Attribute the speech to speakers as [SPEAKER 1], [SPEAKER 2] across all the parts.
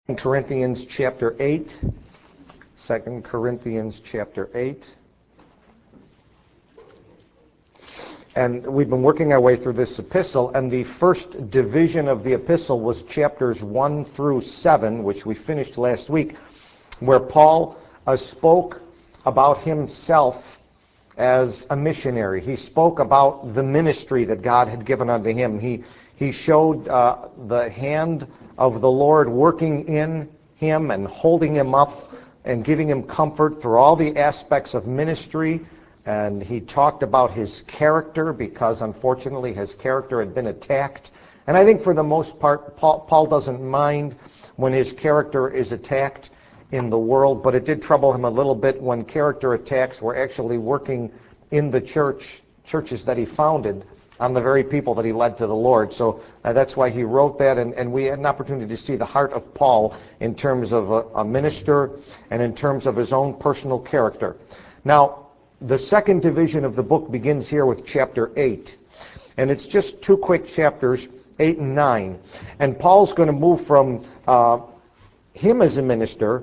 [SPEAKER 1] Corinthians chapter 8. 2 Corinthians chapter 8. And we've been working our way through this epistle, and the first division of the epistle was chapters 1 through 7, which we finished last week, where Paul spoke about himself as a missionary. He spoke about the ministry that God had given unto him. He showed the hand of the Lord working in him and holding him up and giving him comfort through all the aspects of ministry. And he talked about his character, because unfortunately his character had been attacked. And I think for the most part, Paul doesn't mind when his character is attacked in the world, but it did trouble him a little bit when character attacks were actually working in the churches that he founded, on the very people that he led to the Lord. So that's why he wrote that, and we had an opportunity to see the heart of Paul in terms of a minister and in terms of his own personal character. Now, the second division of the book begins here with chapter 8, and it's just two quick chapters, 8 and 9. And Paul's going to move from him as a minister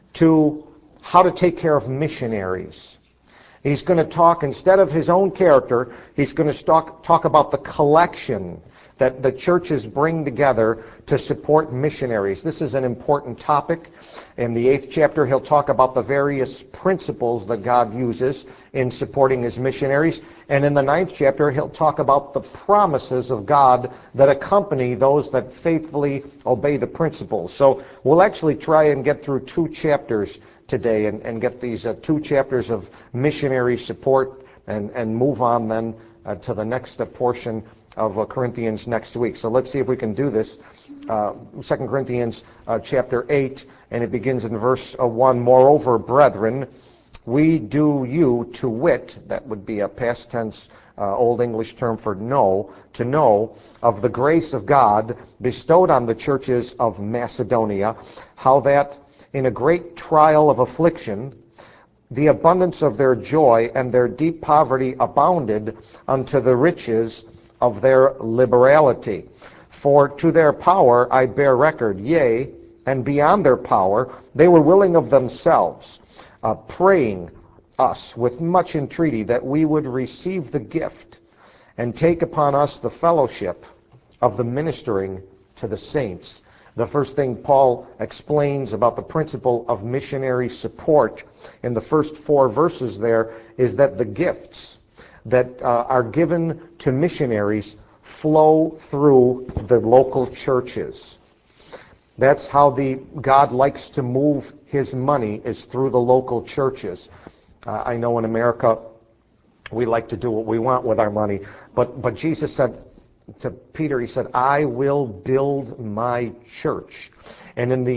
[SPEAKER 1] to how to take care of missionaries. He's going to talk, instead of his own character, he's going to talk about the collection that the churches bring together to support missionaries. This is an important topic. In the 8th chapter, he'll talk about the various principles that God uses in supporting his missionaries. And in the 9th chapter, he'll talk about the promises of God that accompany those that faithfully obey the principles. So we'll actually try and get through two chapters today and get these two chapters of missionary support and move on then to the next portion of Corinthians next week. So let's see if we can do this. 2 Corinthians chapter 8, and it begins in verse 1. Moreover, brethren, we do you to wit, that would be a past tense Old English term for know, to know of the grace of God bestowed on the churches of Macedonia, how that in a great trial of affliction, the abundance of their joy and their deep poverty abounded unto the riches of their liberality. For to their power I bear record, yea, and beyond their power, they were willing of themselves, praying us with much entreaty that we would receive the gift and take upon us the fellowship of the ministering to the saints. The first thing Paul explains about the principle of missionary support in the first 4 verses there is that the gifts that are given to missionaries flow through the local churches. That's how God likes to move his money, is through the local churches. I know in America we like to do what we want with our money, but Jesus said to Peter, he said, I will build my church. And in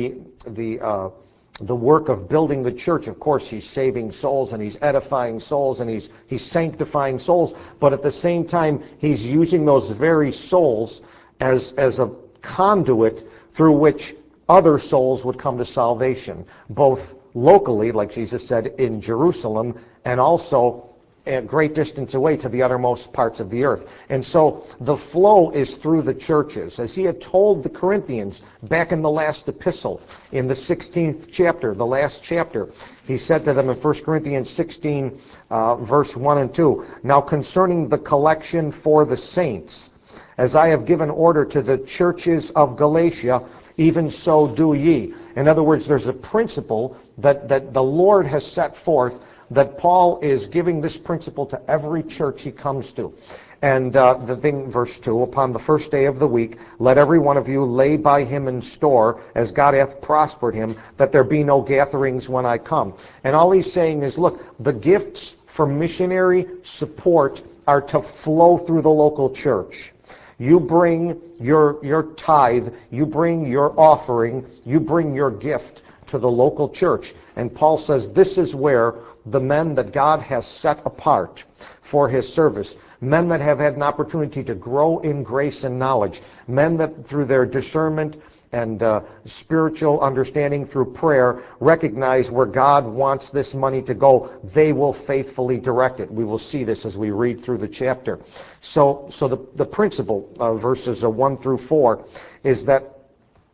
[SPEAKER 1] the work of building the church, of course, he's saving souls and he's edifying souls and he's sanctifying souls, but at the same time, he's using those very souls as a conduit through which other souls would come to salvation, both locally, like Jesus said, in Jerusalem, and also a great distance away to the uttermost parts of the earth. And so the flow is through the churches. As he had told the Corinthians back in the last epistle, in the 16th chapter, the last chapter, he said to them in 1 Corinthians 16, verse 1 and 2, Now concerning the collection for the saints, as I have given order to the churches of Galatia, even so do ye. In other words, there's a principle that the Lord has set forth, that Paul is giving this principle to every church he comes to. And the thing, verse 2, upon the first day of the week, let every one of you lay by him in store, as God hath prospered him, that there be no gatherings when I come. And all he's saying is, look, the gifts for missionary support are to flow through the local church. You bring your tithe, you bring your offering, you bring your gift to the local church. And Paul says this is where the men that God has set apart for his service, men that have had an opportunity to grow in grace and knowledge, men that through their discernment and spiritual understanding through prayer recognize where God wants this money to go, they will faithfully direct it. We will see this as we read through the chapter. So the principle, verses 1 through 4, is that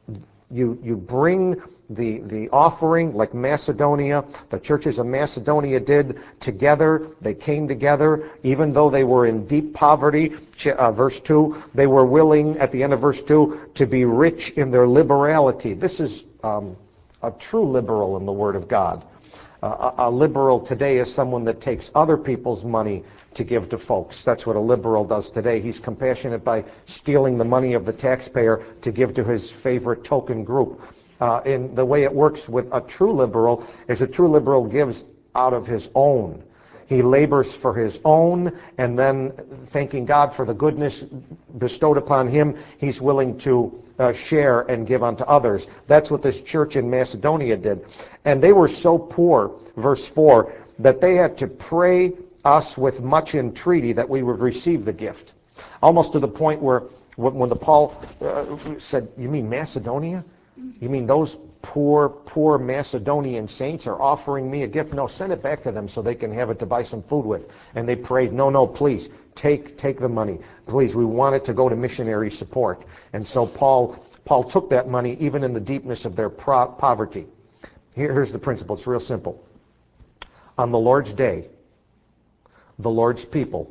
[SPEAKER 1] You bring the offering like Macedonia, the churches of Macedonia did together. They came together, even though they were in deep poverty. Verse 2, they were willing, at the end of verse 2, to be rich in their liberality. This is a true liberal in the Word of God. A liberal today is someone that takes other people's money to give to folks. That's what a liberal does today. He's compassionate by stealing the money of the taxpayer to give to his favorite token group. In the way it works with a true liberal is a true liberal gives out of his own. He labors for his own, and then thanking God for the goodness bestowed upon him, he's willing to share and give unto others. That's what this church in Macedonia did. And they were so poor, verse 4, that they had to pray us with much entreaty that we would receive the gift. Almost to the point where when the Paul said, you mean Macedonia? You mean those poor Macedonian saints are offering me a gift? No, send it back to them so they can have it to buy some food with. And they prayed, no, please, take the money. Please, we want it to go to missionary support. And so Paul took that money even in the deepness of their poverty. Here's the principle. It's real simple. On the Lord's day, the Lord's people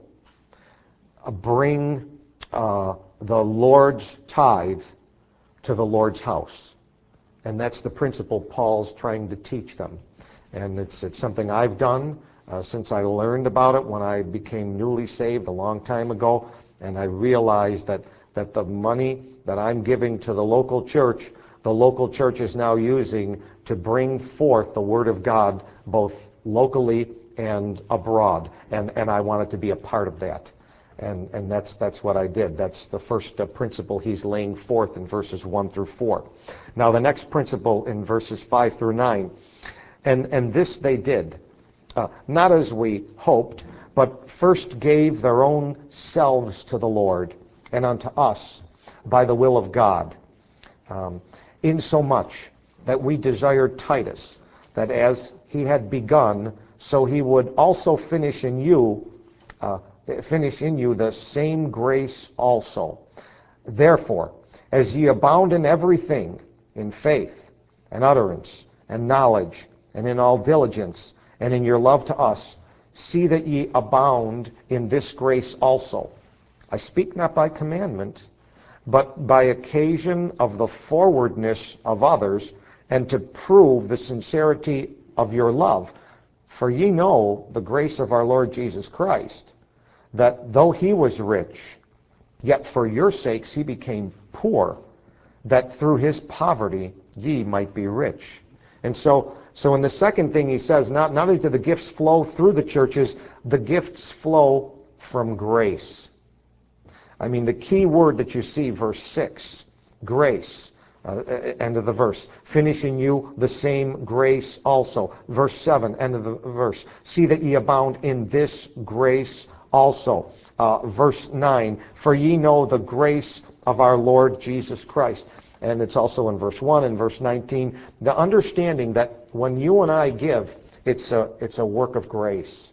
[SPEAKER 1] bring the Lord's tithe to the Lord's house. And that's the principle Paul's trying to teach them. And it's something I've done since I learned about it when I became newly saved a long time ago. And I realized that the money that I'm giving to the local church is now using to bring forth the Word of God both locally and abroad. And I wanted to be a part of that. And that's what I did. That's the first principle he's laying forth in verses 1 through 4. Now the next principle in verses 5 through 9. And this they did, not as we hoped, but first gave their own selves to the Lord and unto us by the will of God, insomuch that we desired Titus, that as he had begun, so he would also finish in you the same grace also. Therefore, as ye abound in everything, in faith, and utterance, and knowledge, and in all diligence, and in your love to us, see that ye abound in this grace also. I speak not by commandment, but by occasion of the forwardness of others, and to prove the sincerity of your love. For ye know the grace of our Lord Jesus Christ, that though he was rich, yet for your sakes he became poor, that through his poverty ye might be rich. And so in the second thing he says, not only do the gifts flow through the churches, the gifts flow from grace. I mean, the key word that you see, verse 6, grace. End of the verse. Finishing you the same grace also. Verse 7, end of the verse. See that ye abound in this grace also. Verse 9, for ye know the grace of our Lord Jesus Christ. And it's also in verse 1 and verse 19, the understanding that when you and I give, it's a work of grace.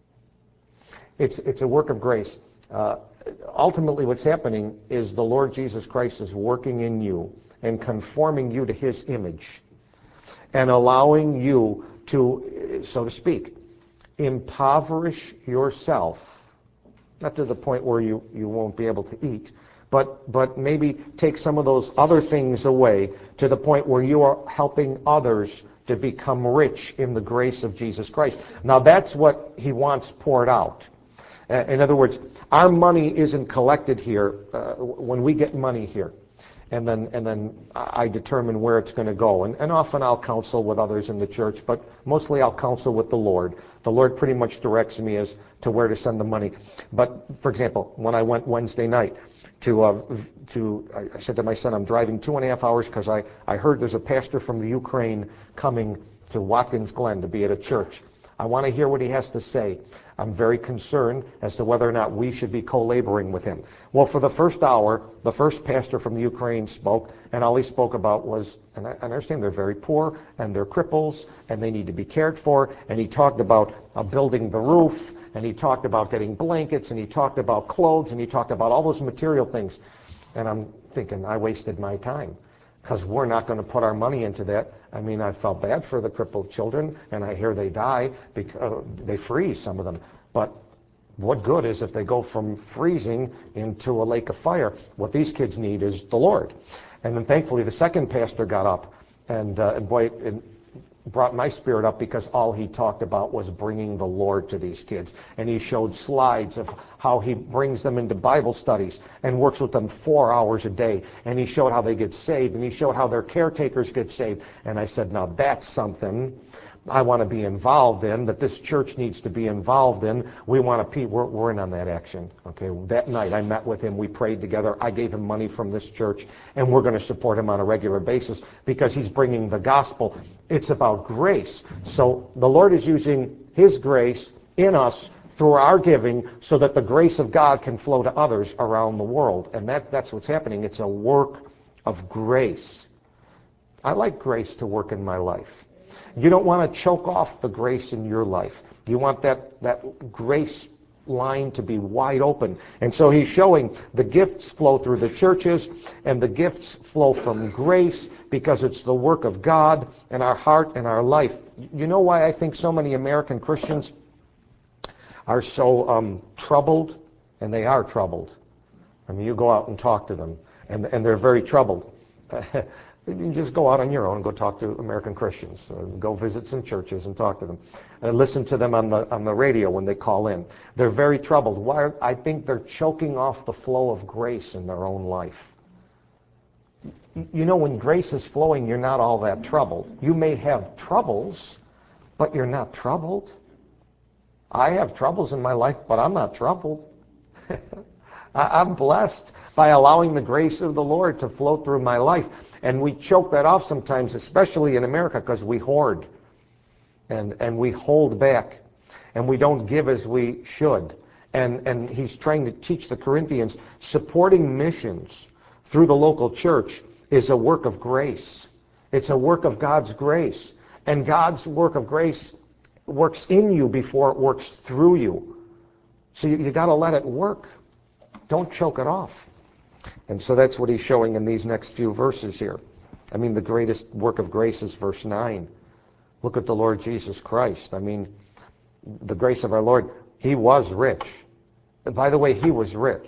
[SPEAKER 1] It's a work of grace. Ultimately what's happening is the Lord Jesus Christ is working in you and conforming you to his image and allowing you to, so to speak, impoverish yourself, not to the point where you won't be able to eat, but maybe take some of those other things away to the point where you are helping others to become rich in the grace of Jesus Christ. Now that's what he wants poured out. In other words, our money isn't collected here when we get money here. And then I determine where it's going to go. And often I'll counsel with others in the church, but mostly I'll counsel with the Lord. The Lord pretty much directs me as to where to send the money. But, for example, when I went Wednesday night I said to my son, I'm driving 2.5 hours because I heard there's a pastor from the Ukraine coming to Watkins Glen to be at a church. I want to hear what he has to say. I'm very concerned as to whether or not we should be co-laboring with him. Well, for the first hour, the first pastor from the Ukraine spoke, and all he spoke about was, and I understand they're very poor, and they're cripples, and they need to be cared for, and he talked about building the roof, and he talked about getting blankets, and he talked about clothes, and he talked about all those material things. And I'm thinking, I wasted my time. because we're not going to put our money into that. I mean, I felt bad for the crippled children, and I hear they die, because they freeze, some of them. But what good is if they go from freezing into a lake of fire? What these kids need is the Lord. And then thankfully the second pastor got up, and boy, it brought my spirit up, because all he talked about was bringing the Lord to these kids. And he showed slides of how he brings them into Bible studies and works with them 4 hours a day. And he showed how they get saved, and he showed how their caretakers get saved. And I said, now that's something I want to be involved in, that this church needs to be involved in. We're in on that action. Okay, that night I met with him, we prayed together, I gave him money from this church, and we're going to support him on a regular basis because he's bringing the gospel. It's about grace. So the Lord is using his grace in us through our giving so that the grace of God can flow to others around the world. And that's what's happening. It's a work of grace. I like grace to work in my life. You don't want to choke off the grace in your life. You want that grace line to be wide open. And so he's showing the gifts flow through the churches, and the gifts flow from grace because it's the work of God in our heart and our life. You know why I think so many American Christians are so troubled? And they are troubled. I mean, you go out and talk to them, and they're very troubled. You can just go out on your own and go talk to American Christians. Go visit some churches and talk to them. And listen to them on the radio when they call in. They're very troubled. Why? I think they're choking off the flow of grace in their own life. You know, when grace is flowing, you're not all that troubled. You may have troubles, but you're not troubled. I have troubles in my life, but I'm not troubled. I'm blessed by allowing the grace of the Lord to flow through my life. And we choke that off sometimes, especially in America, because we hoard and we hold back and we don't give as we should. And he's trying to teach the Corinthians, supporting missions through the local church is a work of grace. It's a work of God's grace. And God's work of grace works in you before it works through you. So you got to let it work. Don't choke it off. And so that's what he's showing in these next few verses here. I mean, the greatest work of grace is verse 9. Look at the Lord Jesus Christ. I mean, the grace of our Lord, he was rich. And by the way, he was rich.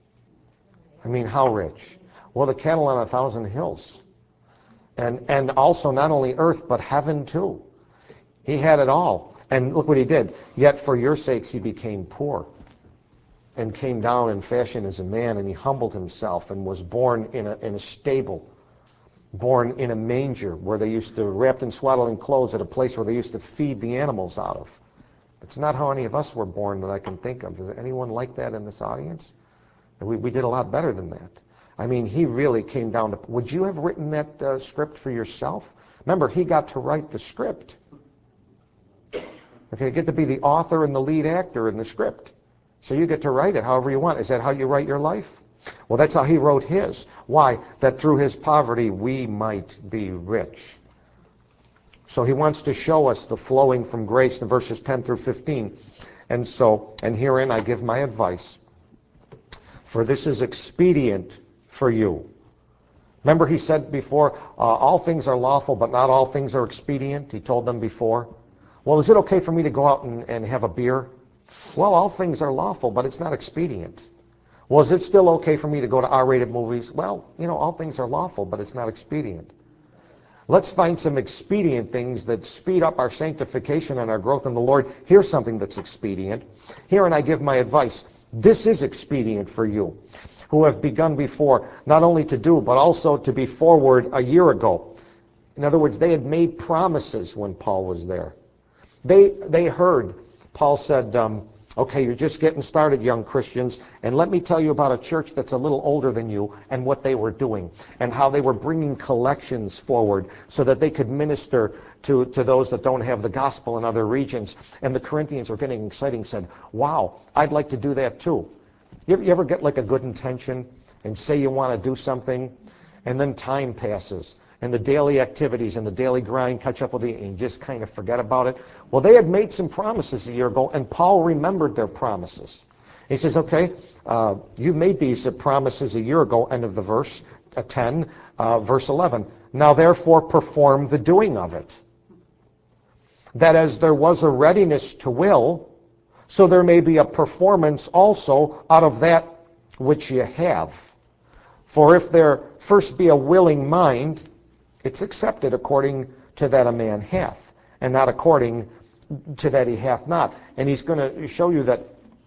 [SPEAKER 1] I mean, how rich? Well, the cattle on 1,000 hills. And also not only earth, but heaven too. He had it all. And look what he did. Yet for your sakes he became poor, and came down in fashion as a man, and he humbled himself and was born in a stable, born in a manger where they used to, wrapped in swaddling clothes, at a place where they used to feed the animals out of. It's not how any of us were born that I can think of. Is there anyone like that in this audience? We did a lot better than that. I mean, he really came down to, would you have written that script for yourself? Remember, he got to write the script. Okay, you get to be the author and the lead actor in the script. So you get to write it however you want. Is that how you write your life? Well, that's how he wrote his. Why? That through his poverty we might be rich. So he wants to show us the flowing from grace in verses 10 through 15. And herein I give my advice. For this is expedient for you. Remember he said before, all things are lawful, but not all things are expedient. He told them before. Well, is it okay for me to go out and have a beer? Well, all things are lawful, but it's not expedient. Well, is it still okay for me to go to R-rated movies? Well, all things are lawful, but it's not expedient. Let's find some expedient things that speed up our sanctification and our growth in the Lord. Here's something that's expedient. Herein I give my advice. This is expedient for you, who have begun before, not only to do, but also to be forward a year ago. In other words, they had made promises when Paul was there. They heard. Paul said, okay, you're just getting started, young Christians, and let me tell you about a church that's a little older than you and what they were doing and how they were bringing collections forward so that they could minister to those that don't have the gospel in other regions. And the Corinthians were getting excited and said, wow, I'd like to do that too. You ever get like a good intention and say you want to do something, and then time passes and the daily activities and the daily grind catch up with you and you just kind of forget about it? Well, they had made some promises a year ago, and Paul remembered their promises. He says, okay, you made these promises a year ago, end of the verse. 10, verse 11. Now therefore perform the doing of it, that as there was a readiness to will, so there may be a performance also out of that which ye have. For if there first be a willing mind, it's accepted according to that a man hath, and not according to that he hath not. And he's going to show you that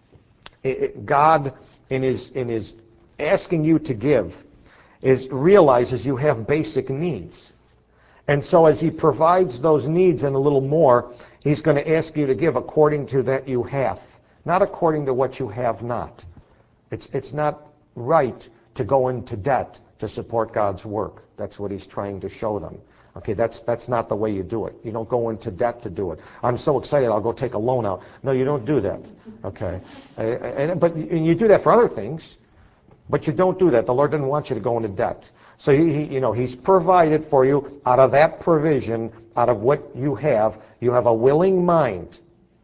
[SPEAKER 1] God, in his asking you to give, realizes you have basic needs. And so as he provides those needs and a little more, he's going to ask you to give according to that you have, not according to what you have not. It's not right to go into debt to support God's work. That's what he's trying to show them. Okay, that's not the way you do it. You don't go into debt to do it. I'm so excited, I'll go take a loan out. No, you don't do that. Okay, but you do that for other things, but you don't do that. The Lord didn't want you to go into debt. So he's provided for you out of that provision, out of what you have. You have a willing mind.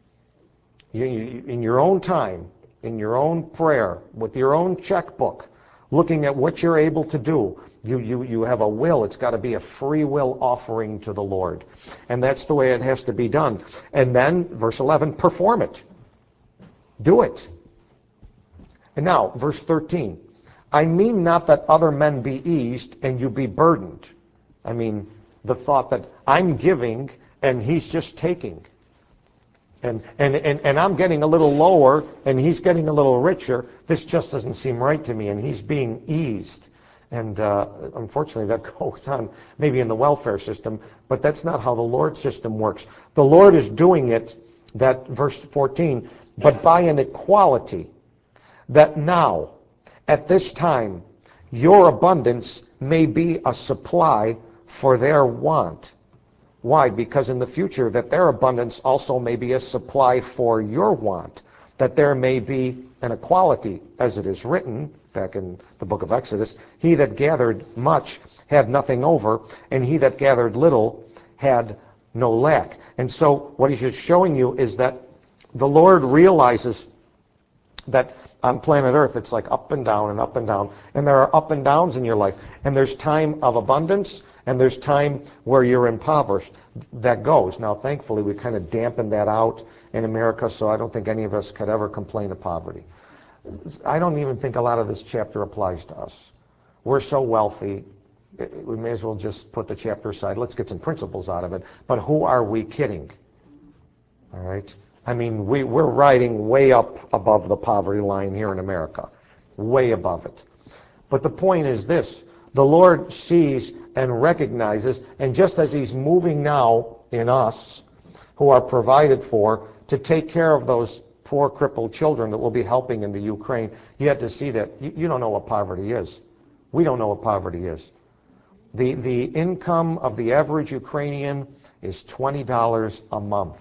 [SPEAKER 1] In your own time, in your own prayer, with your own checkbook, looking at what you're able to do. You have a will. It's got to be a free will offering to the Lord. And that's the way it has to be done. And then, verse 11, perform it. Do it. And now, verse 13. I mean not that other men be eased and you be burdened. I mean the thought that I'm giving and he's just taking. And I'm getting a little lower and he's getting a little richer. This just doesn't seem right to me, and he's being eased. And unfortunately that goes on maybe in the welfare system, but that's not how the Lord's system works. The Lord is doing it, that verse 14, but by an equality, that now, at this time, your abundance may be a supply for their want. Why? Because in the future, that their abundance also may be a supply for your want, that there may be an equality, as it is written back in the book of Exodus, he that gathered much had nothing over, and he that gathered little had no lack. And so what he's just showing you is that the Lord realizes that on planet Earth it's like up and down and up and down, and there are up and downs in your life, and there's time of abundance and there's time where you're impoverished. That goes. Now thankfully we kind of dampened that out in America, so I don't think any of us could ever complain of poverty. I don't even think a lot of this chapter applies to us. We're so wealthy, we may as well just put the chapter aside. Let's get some principles out of it. But who are we kidding? All right? I mean, we're riding way up above the poverty line here in America. Way above it. But the point is this. The Lord sees and recognizes, and just as he's moving now in us, who are provided for, to take care of those poor crippled children that we'll be helping in the Ukraine, you have to see that you don't know what poverty is. We don't know what poverty is. The income of the average Ukrainian is $20 a month.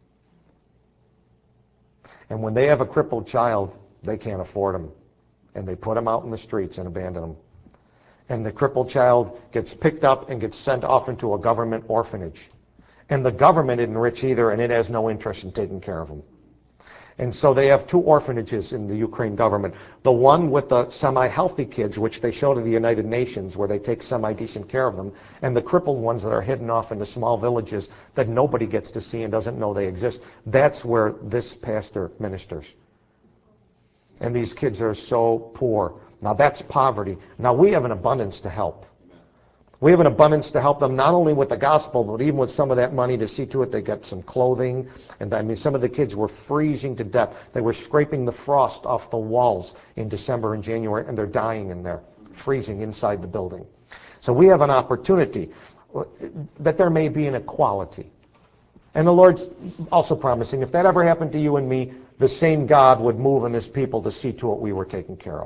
[SPEAKER 1] And when they have a crippled child, they can't afford them. And they put them out in the streets and abandon them. And the crippled child gets picked up and gets sent off into a government orphanage. And the government isn't rich either, and it has no interest in taking care of them. And so they have two orphanages in the Ukraine government. The one with the semi-healthy kids, which they show to the United Nations, where they take semi-decent care of them, and the crippled ones that are hidden off into small villages that nobody gets to see and doesn't know they exist. That's where this pastor ministers. And these kids are so poor. Now that's poverty. Now we have an abundance to help. We have an abundance to help them not only with the gospel, but even with some of that money to see to it they get some clothing. And I mean, some of the kids were freezing to death. They were scraping the frost off the walls in December and January, and they're dying in there, freezing inside the building. So we have an opportunity that there may be an equality. And the Lord's also promising, if that ever happened to you and me, the same God would move in his people to see to it we were taken care of.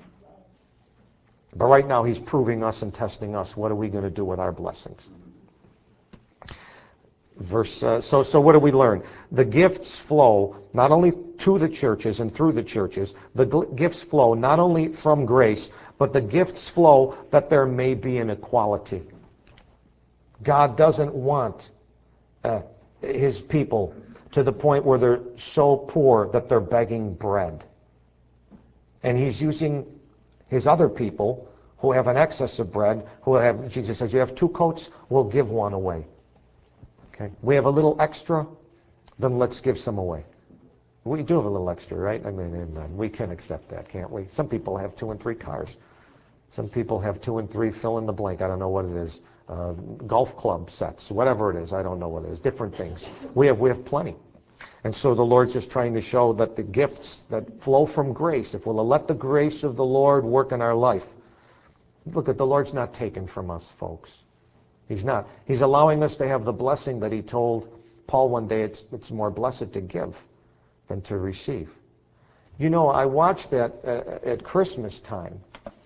[SPEAKER 1] But right now he's proving us and testing us. What are we going to do with our blessings? So what do we learn? The gifts flow not only to the churches and through the churches. The gifts flow not only from grace, but the gifts flow that there may be an equality. God doesn't want his people to the point where they're so poor that they're begging bread. And he's using his other people who have an excess of bread, who have, Jesus says, you have 2 coats, we'll give 1 away. Okay? We have a little extra, then let's give some away. We do have a little extra, right? I mean, we can accept that, can't we? Some people have 2 and 3 cars. Some people have 2 and 3, fill in the blank, I don't know what it is. Golf club sets, whatever it is, I don't know what it is, different things. We have plenty. And so the Lord's just trying to show that the gifts that flow from grace, if we'll let the grace of the Lord work in our life, look, the Lord's not taken from us, folks. He's not. He's allowing us to have the blessing that he told Paul one day, it's more blessed to give than to receive. You know, I watched that at Christmas time.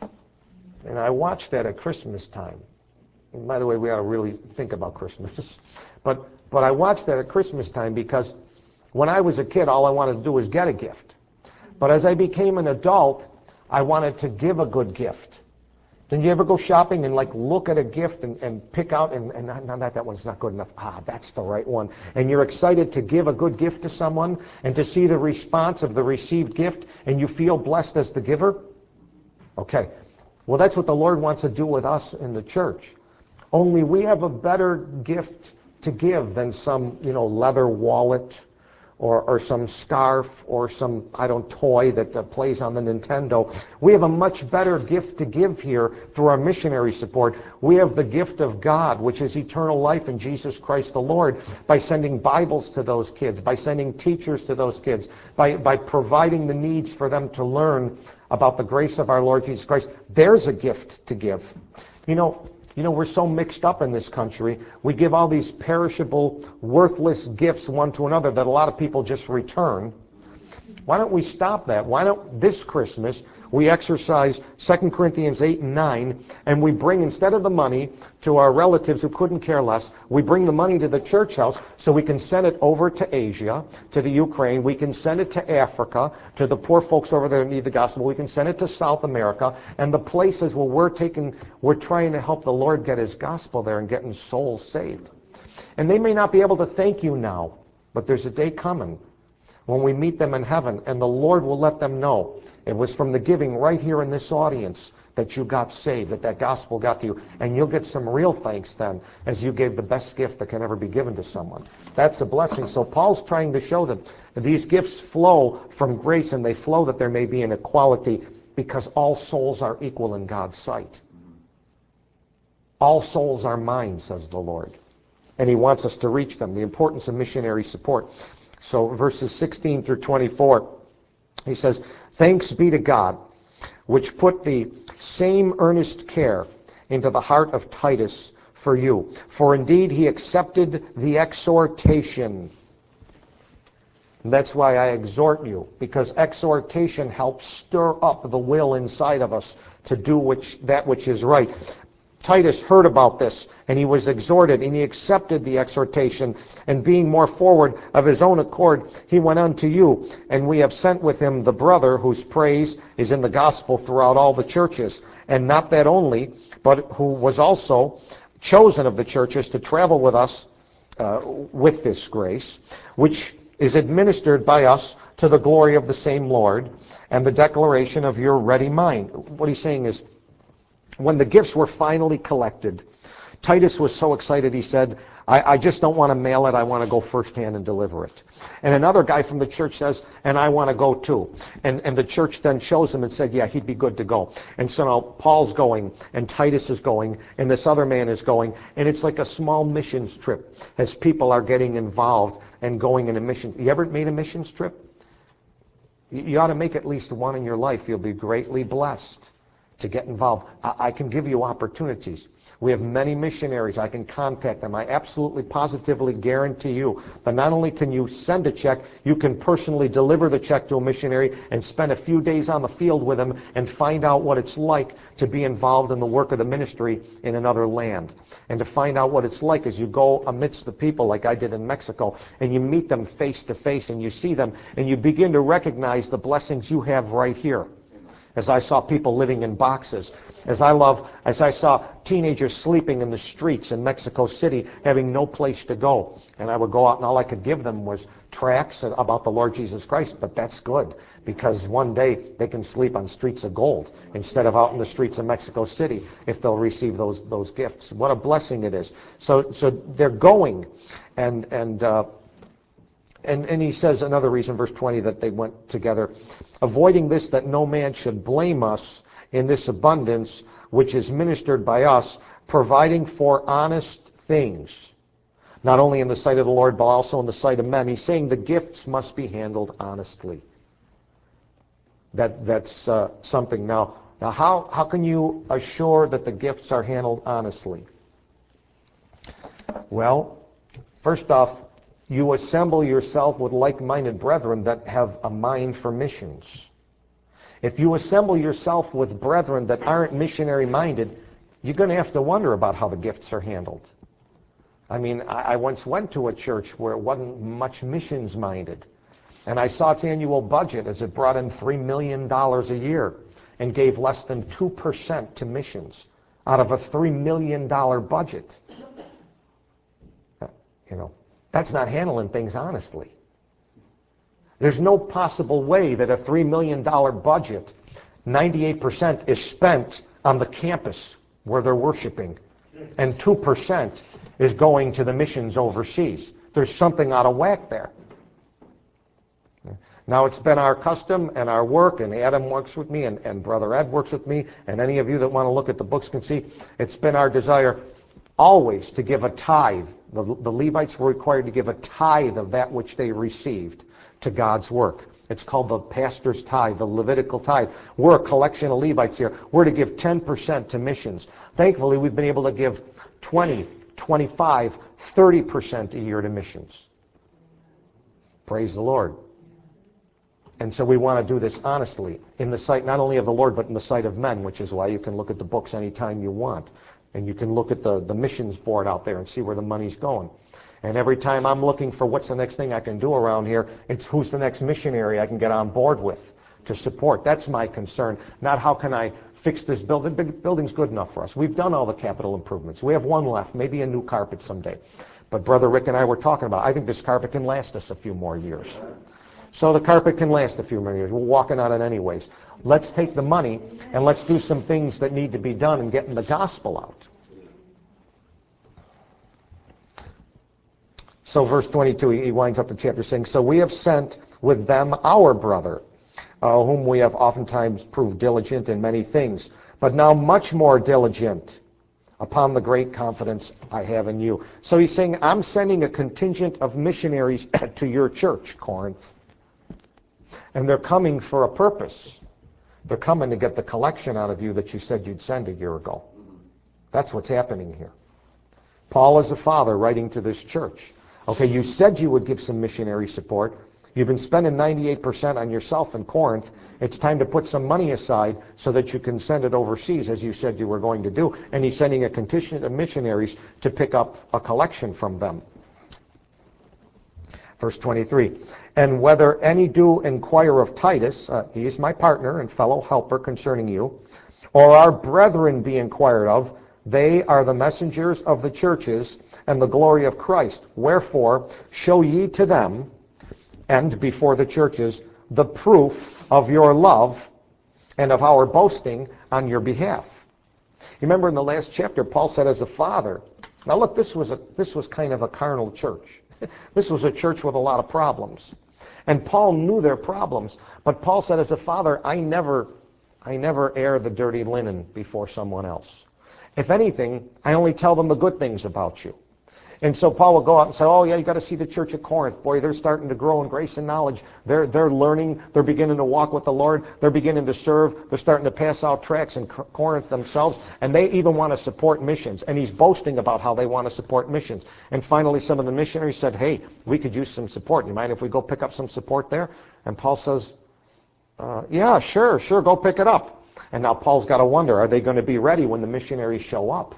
[SPEAKER 1] And I watched that at Christmas time. And by the way, we ought to really think about Christmas. But I watched that at Christmas time because when I was a kid, all I wanted to do was get a gift. But as I became an adult, I wanted to give a good gift. Didn't you ever go shopping and look at a gift and pick out, and that one's not good enough. That's the right one. And you're excited to give a good gift to someone and to see the response of the received gift, and you feel blessed as the giver? Okay. Well, that's what the Lord wants to do with us in the church. Only we have a better gift to give than some, leather wallet or some scarf or some, toy that plays on the Nintendo. We have a much better gift to give here through our missionary support. We have the gift of God, which is eternal life in Jesus Christ the Lord, by sending Bibles to those kids, by sending teachers to those kids, by providing the needs for them to learn about the grace of our Lord Jesus Christ. There's a gift to give. We're so mixed up in this country. We give all these perishable, worthless gifts one to another that a lot of people just return. Why don't we stop that? Why don't this Christmas we exercise 2 Corinthians 8 and 9, and we bring, instead of the money to our relatives who couldn't care less, we bring the money to the church house so we can send it over to Asia, to the Ukraine. We can send it to Africa, to the poor folks over there who need the gospel. We can send it to South America and the places where we're trying to help the Lord get his gospel there and getting souls saved. And they may not be able to thank you now, but there's a day coming when we meet them in heaven, and the Lord will let them know it was from the giving right here in this audience that you got saved, that gospel got to you. And you'll get some real thanks then, as you gave the best gift that can ever be given to someone. That's a blessing. So Paul's trying to show them that these gifts flow from grace, and they flow that there may be an equality, because all souls are equal in God's sight. All souls are mine, says the Lord. And he wants us to reach them. The importance of missionary support. So verses 16 through 24, he says, "Thanks be to God, which put the same earnest care into the heart of Titus for you. For indeed he accepted the exhortation." And that's why I exhort you, because exhortation helps stir up the will inside of us to do that which is right. Titus heard about this, and he was exhorted, and he accepted the exhortation, and being more forward of his own accord, he went unto you, and we have sent with him the brother whose praise is in the gospel throughout all the churches, and not that only, but who was also chosen of the churches to travel with us with this grace, which is administered by us to the glory of the same Lord, and the declaration of your ready mind. What he's saying is, when the gifts were finally collected, Titus was so excited, he said, I just don't want to mail it, I want to go firsthand and deliver it. And another guy from the church says, and I want to go too. And the church then chose him and said, yeah, he'd be good to go. And so now Paul's going, and Titus is going, and this other man is going, and it's like a small missions trip as people are getting involved and going in a mission. You ever made a missions trip? You ought to make at least one in your life. You'll be greatly blessed to get involved. I can give you opportunities. We have many missionaries. I can contact them. I absolutely, positively guarantee you that not only can you send a check, you can personally deliver the check to a missionary and spend a few days on the field with them and find out what it's like to be involved in the work of the ministry in another land. And to find out what it's like as you go amidst the people like I did in Mexico, and you meet them face to face, and you see them, and you begin to recognize the blessings you have right here. as I saw people living in boxes, as I saw teenagers sleeping in the streets in Mexico City, having no place to go. And I would go out and all I could give them was tracts about the Lord Jesus Christ, but that's good, because one day they can sleep on streets of gold instead of out in the streets of Mexico City if they'll receive those gifts. What a blessing it is. So they're going, and he says another reason, verse 20, that they went together, avoiding this, that no man should blame us in this abundance which is ministered by us, providing for honest things, not only in the sight of the Lord, but also in the sight of men. He's saying the gifts must be handled honestly. That's something. Now how can you assure that the gifts are handled honestly? Well, first off, you assemble yourself with like-minded brethren that have a mind for missions. If you assemble yourself with brethren that aren't missionary-minded, you're going to have to wonder about how the gifts are handled. I mean, I once went to a church where it wasn't much missions-minded, and I saw its annual budget as it brought in $3 million a year and gave less than 2% to missions out of a $3 million budget. That's not handling things honestly. There's no possible way that a $3 million budget, 98% is spent on the campus where they're worshiping, and 2% is going to the missions overseas. There's something out of whack there. Now, it's been our custom and our work, and Adam works with me, and Brother Ed works with me, and any of you that want to look at the books can see, it's been our desire always to give a tithe. The Levites were required to give a tithe of that which they received to God's work. It's called the pastor's tithe, the Levitical tithe. We're a collection of Levites here. We're to give 10% to missions. Thankfully, we've been able to give 20, 25, 30% a year to missions. Praise the Lord. And so we want to do this honestly, in the sight not only of the Lord, but in the sight of men, which is why you can look at the books anytime you want. And you can look at the missions board out there and see where the money's going. And every time I'm looking for what's the next thing I can do around here, it's who's the next missionary I can get on board with to support. That's my concern, not how can I fix this building. The building's good enough for us. We've done all the capital improvements. We have one left, maybe a new carpet someday. But Brother Rick and I were talking about, I think this carpet can last us a few more years. So the carpet can last a few more years. We're walking on it anyways. Let's take the money and let's do some things that need to be done in getting the gospel out. So verse 22, he winds up the chapter saying, so we have sent with them our brother, whom we have oftentimes proved diligent in many things, but now much more diligent upon the great confidence I have in you. So he's saying, I'm sending a contingent of missionaries to your church, Corinth. And they're coming for a purpose. They're coming to get the collection out of you that you said you'd send a year ago. That's what's happening here. Paul is a father writing to this church. Okay, you said you would give some missionary support. You've been spending 98% on yourself in Corinth. It's time to put some money aside so that you can send it overseas, as you said you were going to do. And he's sending a contingent of missionaries to pick up a collection from them. Verse 23, and whether any do inquire of Titus, he is my partner and fellow helper concerning you, or our brethren be inquired of, they are the messengers of the churches and the glory of Christ. Wherefore, show ye to them, and before the churches, the proof of your love and of our boasting on your behalf. You remember in the last chapter, Paul said as a father, now look, this was kind of a carnal church. This was a church with a lot of problems. And Paul knew their problems, but Paul said as a father, I never air the dirty linen before someone else. If anything, I only tell them the good things about you. And so Paul will go out and say, oh yeah, you got to see the church at Corinth. Boy, they're starting to grow in grace and knowledge. They're learning. They're beginning to walk with the Lord. They're beginning to serve. They're starting to pass out tracts in Corinth themselves. And they even want to support missions. And he's boasting about how they want to support missions. And finally, some of the missionaries said, hey, we could use some support. You mind if we go pick up some support there? And Paul says, yeah, sure, go pick it up. And now Paul's got to wonder, are they going to be ready when the missionaries show up?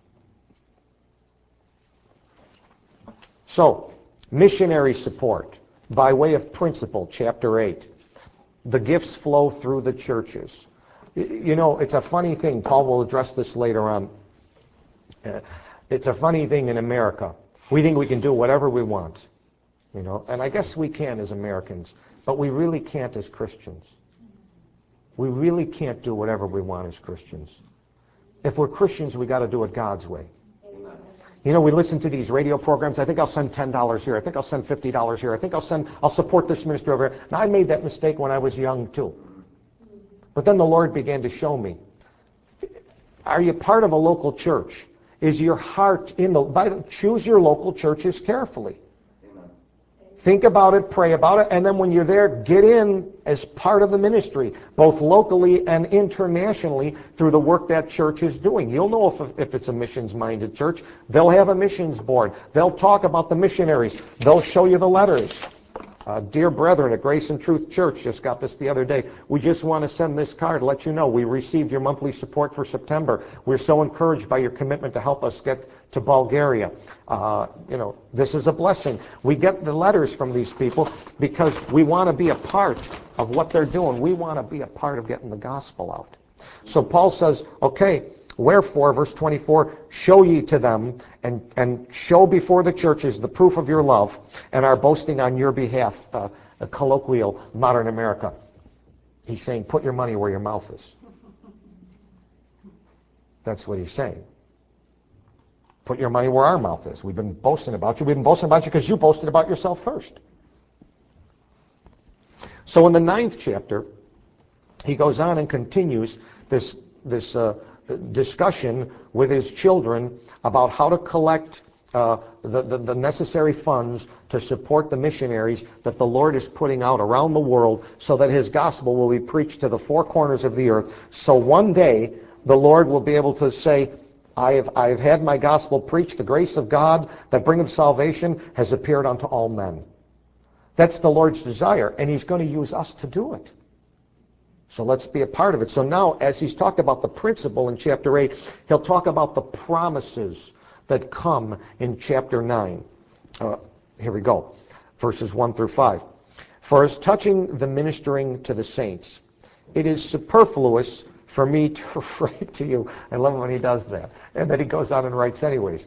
[SPEAKER 1] So, missionary support, by way of principle, chapter 8. The gifts flow through the churches. You know, it's a funny thing. Paul will address this later on. It's a funny thing in America. We think we can do whatever we want, you know, and I guess we can as Americans, but we really can't as Christians. We really can't do whatever we want as Christians. If we're Christians, we got to do it God's way. You know, we listen to these radio programs. I think I'll send $10 here. I think I'll send $50 here. I think I'll support this ministry over here. Now, I made that mistake when I was young too. But then the Lord began to show me. Are you part of a local church? Is your heart in the... Choose your local churches carefully. Amen. Think about it, pray about it, and then when you're there, get in as part of the ministry, both locally and internationally, through the work that church is doing. You'll know if it's a missions-minded church. They'll have a missions board. They'll talk about the missionaries. They'll show you the letters. Dear brethren at Grace and Truth Church, just got this the other day. We just want to send this card, let you know we received your monthly support for September. We're so encouraged by your commitment to help us get to Bulgaria. You know, this is a blessing. We get the letters from these people because we want to be a part of what they're doing. We want to be a part of getting the gospel out. So Paul says, okay, wherefore, verse 24, show ye to them and show before the churches the proof of your love and our boasting on your behalf, a colloquial modern America. He's saying, put your money where your mouth is. That's what he's saying. Put your money where our mouth is. We've been boasting about you. We've been boasting about you because you boasted about yourself first. So in the 9th chapter, he goes on and continues this discussion with his children about how to collect the necessary funds to support the missionaries that the Lord is putting out around the world so that his gospel will be preached to the four corners of the earth. So one day the Lord will be able to say, I have had my gospel preached. The grace of God that bringeth salvation has appeared unto all men. That's the Lord's desire, and he's going to use us to do it. So let's be a part of it. So now, as he's talked about the principle in chapter 8, he'll talk about the promises that come in chapter 9. Here we go. Verses 1 through 5. For as touching the ministering to the saints, it is superfluous for me to write to you. I love when he does that. And then he goes on and writes anyways.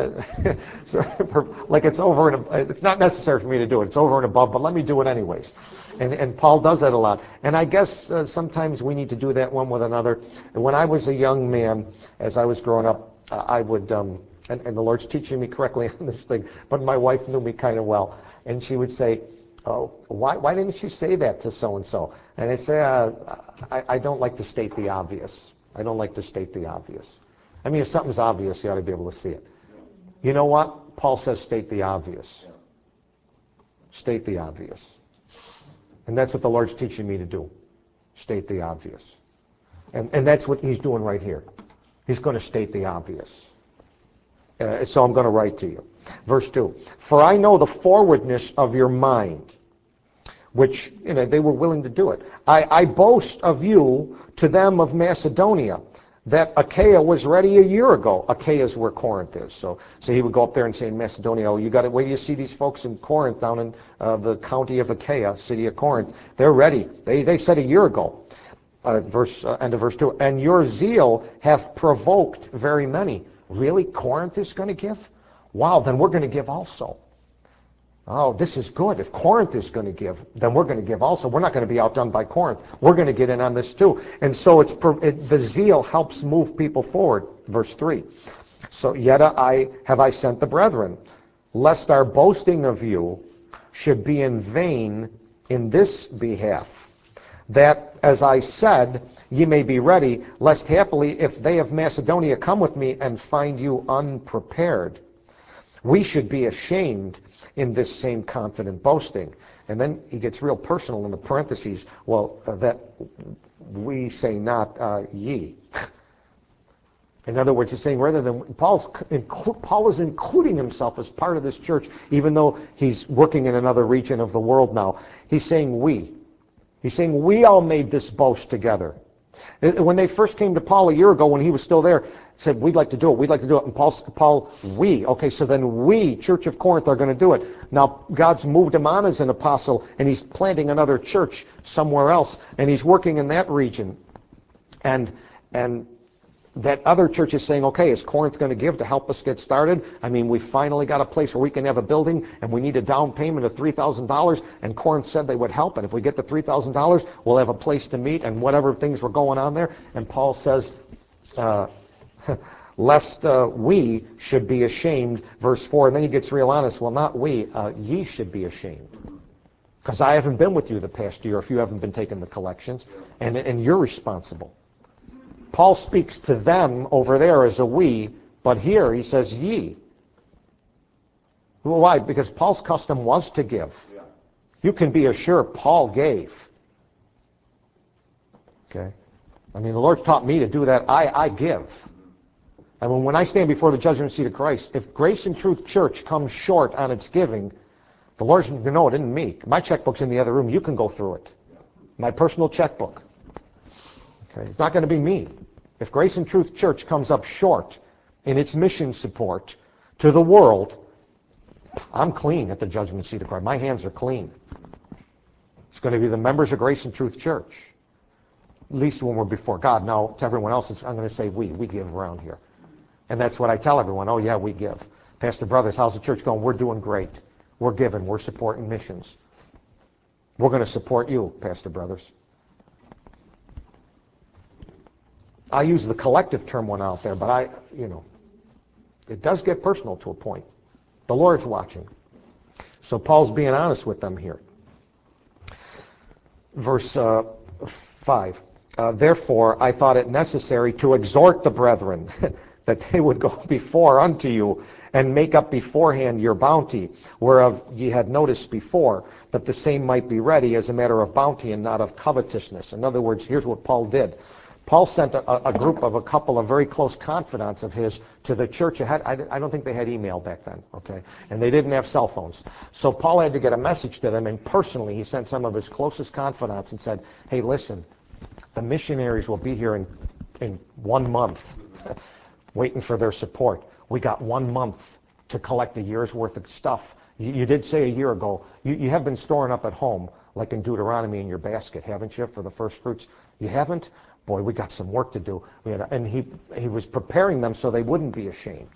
[SPEAKER 1] Like it's over and it's not necessary for me to do it. It's over and above, but let me do it anyways. And Paul does that a lot. And I guess sometimes we need to do that one with another. And when I was a young man, as I was growing up, I would, and the Lord's teaching me correctly on this thing, but my wife knew me kind of well. And she would say, oh, why didn't you say that to so-and-so? And I'd say, I don't like to state the obvious. I don't like to state the obvious. I mean, if something's obvious, you ought to be able to see it. You know what? Paul says state the obvious. State the obvious. And that's what the Lord's teaching me to do. State the obvious. And that's what he's doing right here. He's going to state the obvious. So I'm going to write to you. Verse 2. For I know the forwardness of your mind, which, they were willing to do it. I boast of you to them of Macedonia, that Achaia was ready a year ago. Achaia is where Corinth is. So he would go up there and say in Macedonia, oh, you got to wait till you see these folks in Corinth down in the county of Achaia, city of Corinth. They're ready. They said a year ago. End of verse 2. And your zeal hath provoked very many. Really? Corinth is going to give? Wow, then we're going to give also. Oh, this is good. If Corinth is going to give, then we're going to give also. We're not going to be outdone by Corinth. We're going to get in on this too. And so the zeal helps move people forward. Verse 3. So yet have I sent the brethren, lest our boasting of you should be in vain in this behalf, that, as I said, ye may be ready, lest happily, if they of Macedonia come with me and find you unprepared, we should be ashamed in this same confident boasting. And then he gets real personal in the parentheses, that we say not ye. In other words, he's saying rather than Paul is including himself as part of this church, even though he's working in another region of the world now. He's saying we. He's saying we all made this boast together. When they first came to Paul a year ago, when he was still there, said, we'd like to do it, we'd like to do it. And Paul, we. Okay, so then we, Church of Corinth, are going to do it. Now, God's moved him on as an apostle, and he's planting another church somewhere else, and he's working in that region. And that other church is saying, okay, is Corinth going to give to help us get started? I mean, we finally got a place where we can have a building, and we need a down payment of $3,000, and Corinth said they would help, and if we get the $3,000, we'll have a place to meet, and whatever things were going on there. And Paul says, lest we should be ashamed, verse 4, and then he gets real honest. Well, not we, ye should be ashamed. Because I haven't been with you the past year if you haven't been taking the collections, and you're responsible. Paul speaks to them over there as a we, but here he says ye. Why? Because Paul's custom was to give. You can be assured Paul gave. Okay? I mean, the Lord taught me to do that. I give. And when I stand before the judgment seat of Christ, if Grace and Truth Church comes short on its giving, the Lord's going to know it isn't me. My checkbook's in the other room. You can go through it. My personal checkbook. Okay? It's not going to be me. If Grace and Truth Church comes up short in its mission support to the world, I'm clean at the judgment seat of Christ. My hands are clean. It's going to be the members of Grace and Truth Church. At least when we're before God. Now, to everyone else, I'm going to say we give around here. And that's what I tell everyone. Oh, yeah, we give. Pastor Brothers, how's the church going? We're doing great. We're giving. We're supporting missions. We're going to support you, Pastor Brothers. I use the collective term one out there, but it does get personal to a point. The Lord's watching. So Paul's being honest with them here. Verse 5. Therefore, I thought it necessary to exhort the brethren that they would go before unto you and make up beforehand your bounty, whereof ye had noticed before, that the same might be ready as a matter of bounty and not of covetousness. In other words, here's what Paul did. Paul sent a group of a couple of very close confidants of his to the church ahead. I don't think they had email back then, okay? And they didn't have cell phones. So Paul had to get a message to them, and personally he sent some of his closest confidants and said, hey, listen, the missionaries will be here in 1 month waiting for their support. We got 1 month to collect a year's worth of stuff. You did say a year ago, you have been storing up at home, like in Deuteronomy in your basket, haven't you, for the first fruits? You haven't? Boy, we got some work to do. And he was preparing them so they wouldn't be ashamed.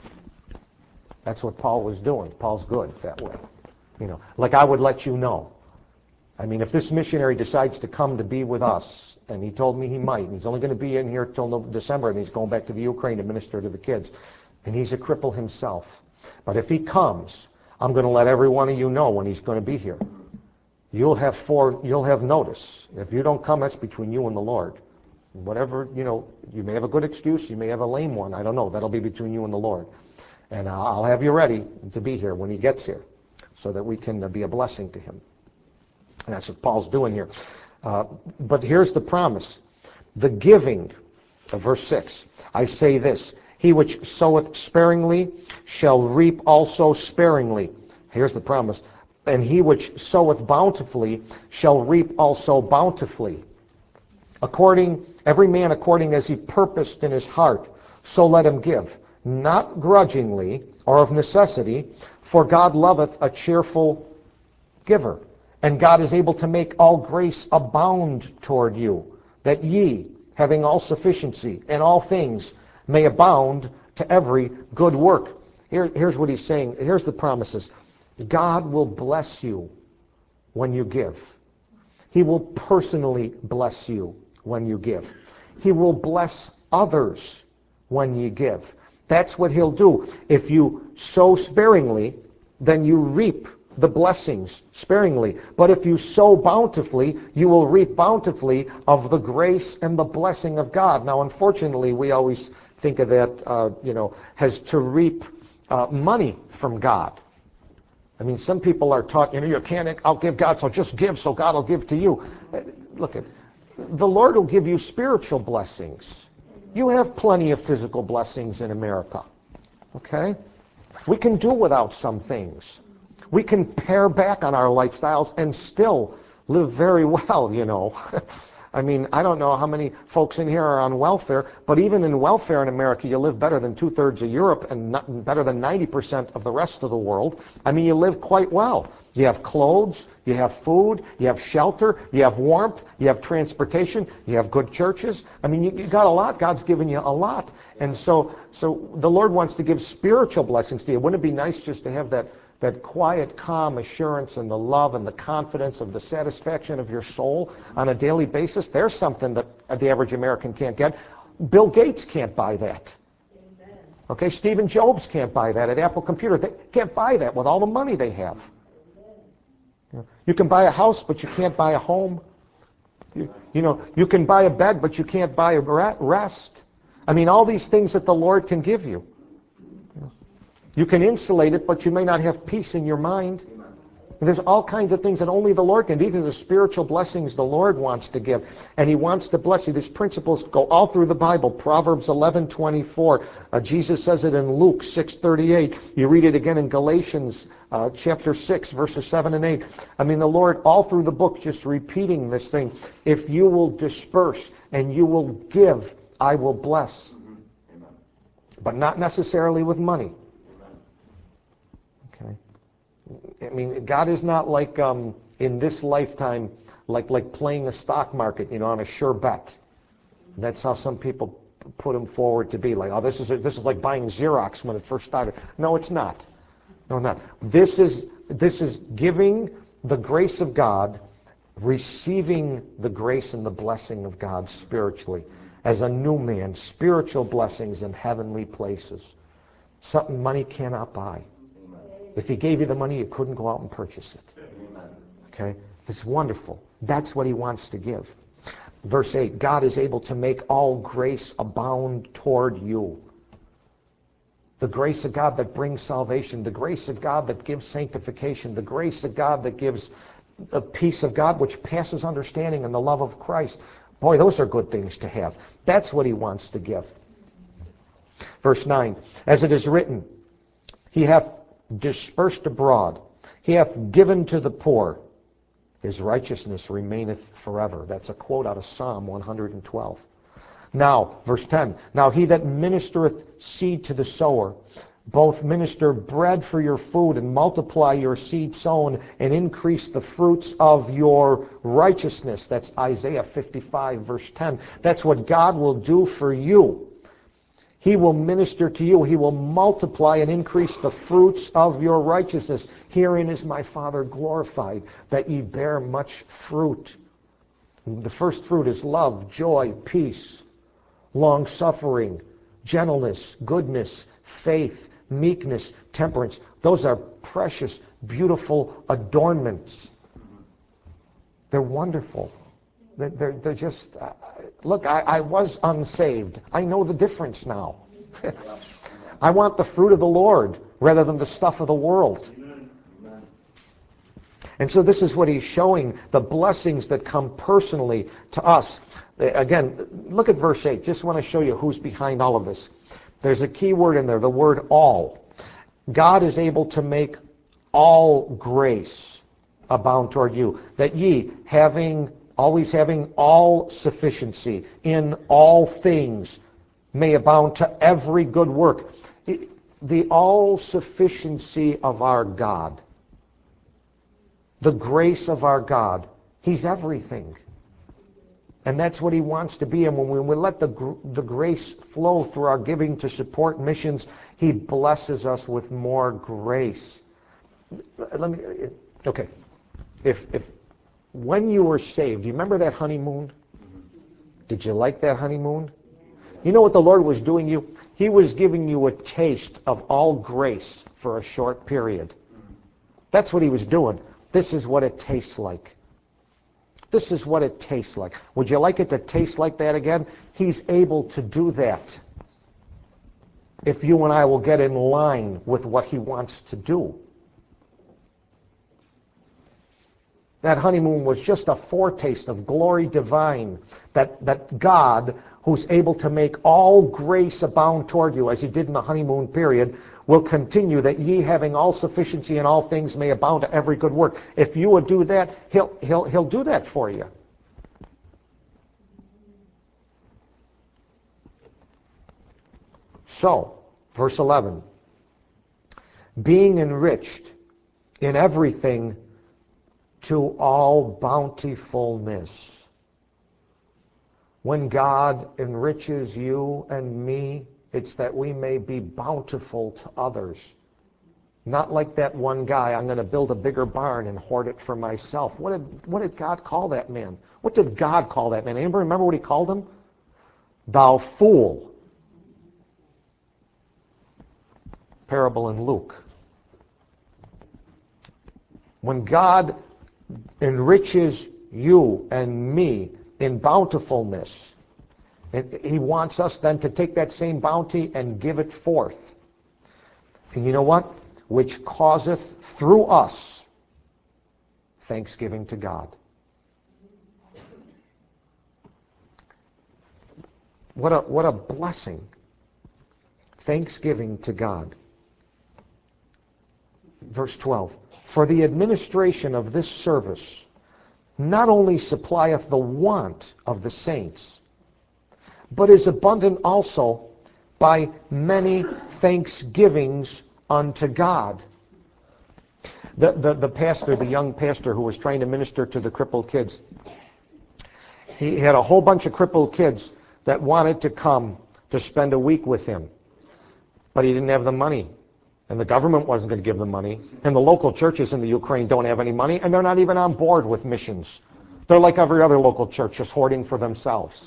[SPEAKER 1] That's what Paul was doing. Paul's good that way. Like I would let you know. I mean, if this missionary decides to come to be with us, and he told me he might, and he's only going to be in here till December, and he's going back to the Ukraine to minister to the kids, and he's a cripple himself. But if he comes, I'm going to let every one of you know when he's going to be here. You'll have notice. If you don't come, that's between you and the Lord. Whatever, you may have a good excuse, you may have a lame one, I don't know. That'll be between you and the Lord. And I'll have you ready to be here when he gets here so that we can be a blessing to him. And that's what Paul's doing here. But here's the promise. The giving, verse 6, I say this, he which soweth sparingly shall reap also sparingly. Here's the promise. And he which soweth bountifully shall reap also bountifully. Every man according as he purposed in his heart, so let him give, not grudgingly or of necessity, for God loveth a cheerful giver. And God is able to make all grace abound toward you, that ye, having all sufficiency in all things, may abound to every good work. Here's what he's saying. Here's the promises. God will bless you when you give. He will personally bless you when you give. He will bless others when you give. That's what he'll do. If you sow sparingly, then you reap the blessings sparingly. But if you sow bountifully, you will reap bountifully of the grace and the blessing of God. Now, unfortunately, we always think of that, as to reap money from God. I mean, some people are taught, you can't outgive God, so just give so God will give to you. Look, the Lord will give you spiritual blessings. You have plenty of physical blessings in America. Okay? We can do without some things. We can pare back on our lifestyles and still live very well, I mean, I don't know how many folks in here are on welfare, but even in welfare in America, you live better than 2/3 of Europe and better than 90% of the rest of the world. I mean, you live quite well. You have clothes, you have food, you have shelter, you have warmth, you have transportation, you have good churches. I mean, you got a lot. God's given you a lot. And so the Lord wants to give spiritual blessings to you. Wouldn't it be nice just to have that quiet, calm assurance and the love and the confidence of the satisfaction of your soul on a daily basis? There's something that the average American can't get. Bill Gates can't buy that. Okay, Stephen Jobs can't buy that at Apple Computer. They can't buy that with all the money they have. You can buy a house, but you can't buy a home. You can buy a bed, but you can't buy a rest. I mean, all these things that the Lord can give you. You can insulate it, but you may not have peace in your mind. There's all kinds of things that only the Lord can. These are the spiritual blessings the Lord wants to give. And He wants to bless you. These principles go all through the Bible. Proverbs 11:24. Jesus says it in Luke 6:38. You read it again in Galatians chapter 6, verses 7 and 8. I mean, the Lord, all through the book, just repeating this thing. If you will disperse and you will give, I will bless. But not necessarily with money. Okay. I mean, God is not like in this lifetime, like playing the stock market, on a sure bet. That's how some people put Him forward to be. Like, oh, this is like buying Xerox when it first started. No, it's not. No, not. This is giving the grace of God, receiving the grace and the blessing of God spiritually as a new man, spiritual blessings in heavenly places. Something money cannot buy. If He gave you the money, you couldn't go out and purchase it. Okay? It's wonderful. That's what He wants to give. Verse 8, God is able to make all grace abound toward you. The grace of God that brings salvation, the grace of God that gives sanctification, the grace of God that gives the peace of God which passes understanding and the love of Christ. Boy, those are good things to have. That's what He wants to give. Verse 9, as it is written, He hath dispersed abroad. He hath given to the poor. His righteousness remaineth forever. That's a quote out of Psalm 112. Now, verse 10, now He that ministereth seed to the sower, both minister bread for your food, and multiply your seed sown, and increase the fruits of your righteousness. That's Isaiah 55, verse 10. That's what God will do for you. He will minister to you. He will multiply and increase the fruits of your righteousness. Herein is my Father glorified, that ye bear much fruit. The first fruit is love, joy, peace, long-suffering, gentleness, goodness, faith, meekness, temperance. Those are precious, beautiful adornments. They're wonderful. They're just, look, I was unsaved. I know the difference now. I want the fruit of the Lord rather than the stuff of the world. And so this is what He's showing, the blessings that come personally to us. Again, look at verse 8. Just want to show you who's behind all of this. There's a key word in there, the word all. God is able to make all grace abound toward you, that ye, always having all sufficiency in all things, may abound to every good work. The all-sufficiency of our God, the grace of our God, He's everything. And that's what He wants to be. And when we let the grace flow through our giving to support missions, He blesses us with more grace. Okay. If when you were saved, you remember that honeymoon? Did you like that honeymoon? You know what the Lord was doing you? He was giving you a taste of all grace for a short period. That's what He was doing. This is what it tastes like. This is what it tastes like. Would you like it to taste like that again? He's able to do that if you and I will get in line with what He wants to do. That honeymoon was just a foretaste of glory divine, that God, who's able to make all grace abound toward you, as He did in the honeymoon period, will continue, that ye, having all sufficiency in all things, may abound to every good work. If you would do that, He'll do that for you. So, verse 11, being enriched in everything to all bountifulness. When God enriches you and me, it's that we may be bountiful to others. Not like that one guy, I'm going to build a bigger barn and hoard it for myself. What did God call that man? What did God call that man? Anybody remember what he called him? Thou fool. Parable in Luke. When God enriches you and me in bountifulness, he wants us then to take that same bounty and give it forth. And you know what? Which causeth through us thanksgiving to God. What a blessing. Thanksgiving to God. Verse 12. For the administration of this service not only supplieth the want of the saints, but is abundant also by many thanksgivings unto God. The pastor, the young pastor who was trying to minister to the crippled kids, he had a whole bunch of crippled kids that wanted to come to spend a week with him. But he didn't have the money. And the government wasn't going to give them money. And the local churches in the Ukraine don't have any money. And they're not even on board with missions. They're like every other local church, just hoarding for themselves.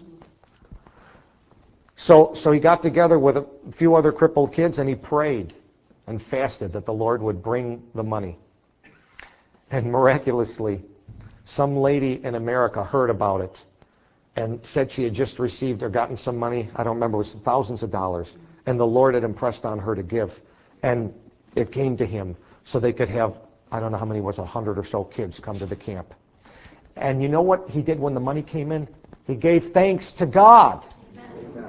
[SPEAKER 1] So he got together with a few other crippled kids and he prayed and fasted that the Lord would bring the money. And miraculously, some lady in America heard about it and said she had just received or gotten some money. I don't remember, it was thousands of dollars. And the Lord had impressed on her to give. And it came to him so they could have, I don't know how many it was, 100 or so kids come to the camp. And you know what he did when the money came in? He gave thanks to God. Amen.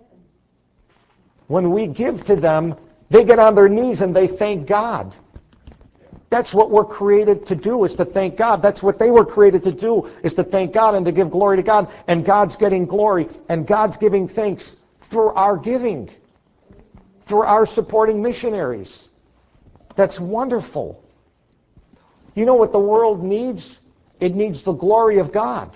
[SPEAKER 1] When we give to them, they get on their knees and they thank God. That's what we're created to do, is to thank God. That's what they were created to do, is to thank God and to give glory to God. And God's getting glory, and God's giving thanks through our giving, through our supporting missionaries. That's wonderful. You know what the world needs? It needs the glory of God.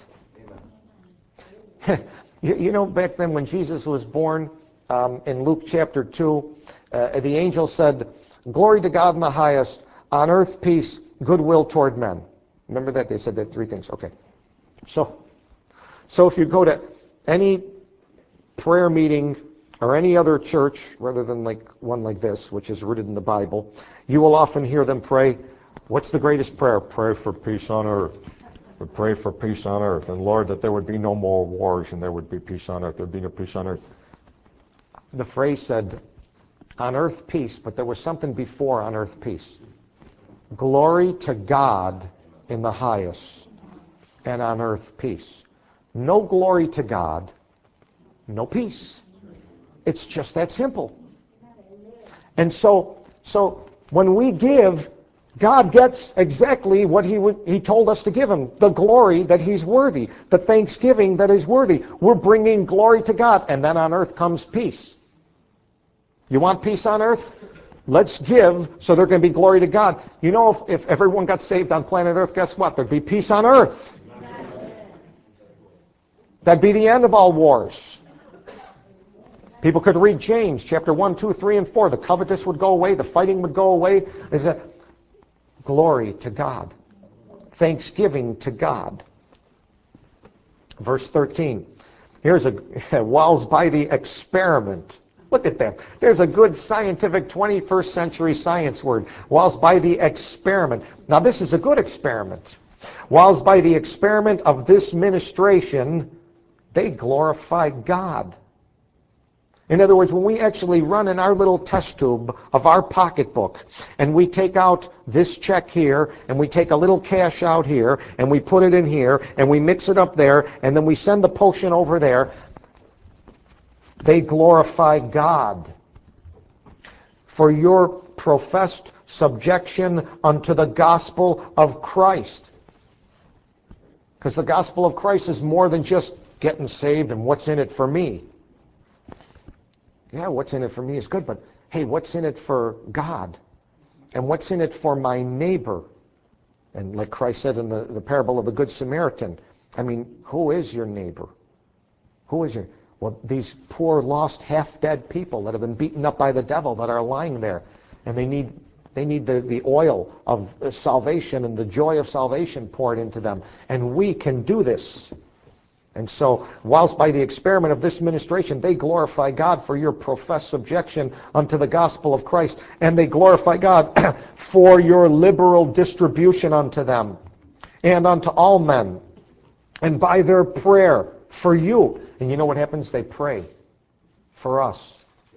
[SPEAKER 1] You know, back then when Jesus was born, in Luke chapter 2, the angel said, "Glory to God in the highest, on earth peace, goodwill toward men." Remember that? They said that three things. Okay. So if you go to any prayer meeting or any other church, rather than like one like this, which is rooted in the Bible, you will often hear them pray, what's the greatest prayer? Pray for peace on earth. Pray for peace on earth. And Lord, that there would be no more wars and there would be peace on earth. There would be no peace on earth. The phrase said, on earth peace, but there was something before on earth peace. Glory to God in the highest, and on earth peace. No glory to God, no peace. It's just that simple. And so when we give, God gets exactly what He told us to give Him. The glory that He's worthy. The thanksgiving that is worthy. We're bringing glory to God. And then on earth comes peace. You want peace on earth? Let's give so there can be glory to God. You know, if everyone got saved on planet Earth, guess what? There'd be peace on earth. That'd be the end of all wars. People could read James chapter 1, 2, 3, and 4. The covetous would go away. The fighting would go away. There's a glory to God. Thanksgiving to God. Verse 13. Here's whilst by the experiment. Look at that. There's a good scientific 21st century science word. Whilst by the experiment. Now this is a good experiment. Whilst by the experiment of this ministration, they glorify God. In other words, when we actually run in our little test tube of our pocketbook, and we take out this check here, and we take a little cash out here, and we put it in here, and we mix it up there, and then we send the potion over there, they glorify God for your professed subjection unto the gospel of Christ. Because the gospel of Christ is more than just getting saved and what's in it for me. Yeah, what's in it for me is good, but hey, what's in it for God? And what's in it for my neighbor? And like Christ said in the parable of the Good Samaritan, I mean, who is your neighbor? Who is your... Well, these poor, lost, half-dead people that have been beaten up by the devil that are lying there. And they need the oil of salvation and the joy of salvation poured into them. And we can do this. And so, whilst by the experiment of this ministration, they glorify God for your professed subjection unto the gospel of Christ, and they glorify God for your liberal distribution unto them and unto all men, and by their prayer for you. And you know what happens? They pray for us.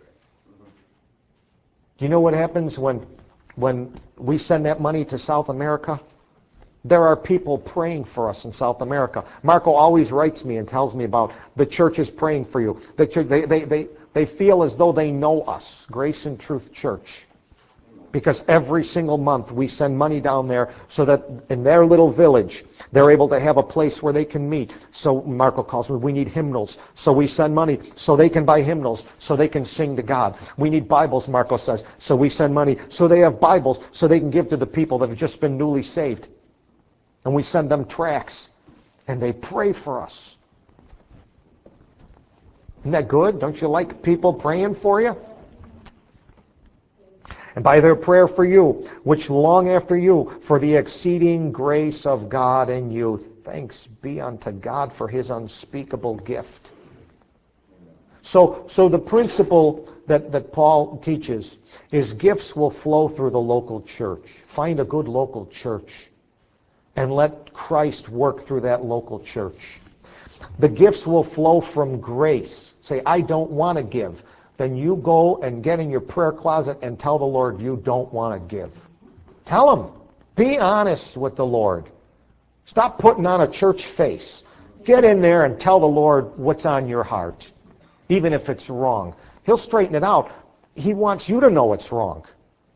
[SPEAKER 1] Do you know what happens when we send that money to South America? There are people praying for us in South America. Marco always writes me and tells me about the churches praying for you. The church, they feel as though they know us, Grace and Truth Church. Because every single month we send money down there so that in their little village they're able to have a place where they can meet. So Marco calls me, we need hymnals. So we send money so they can buy hymnals, so they can sing to God. We need Bibles, Marco says. So we send money so they have Bibles so they can give to the people that have just been newly saved. And we send them tracts, and they pray for us. Isn't that good? Don't you like people praying for you? And by their prayer for you, which long after you, for the exceeding grace of God in you. Thanks be unto God for His unspeakable gift. So the principle that Paul teaches is gifts will flow through the local church. Find a good local church. And let Christ work through that local church. The gifts will flow from grace. Say, I don't want to give. Then you go and get in your prayer closet and tell the Lord you don't want to give. Tell Him. Be honest with the Lord. Stop putting on a church face. Get in there and tell the Lord what's on your heart, even if it's wrong. He'll straighten it out. He wants you to know it's wrong.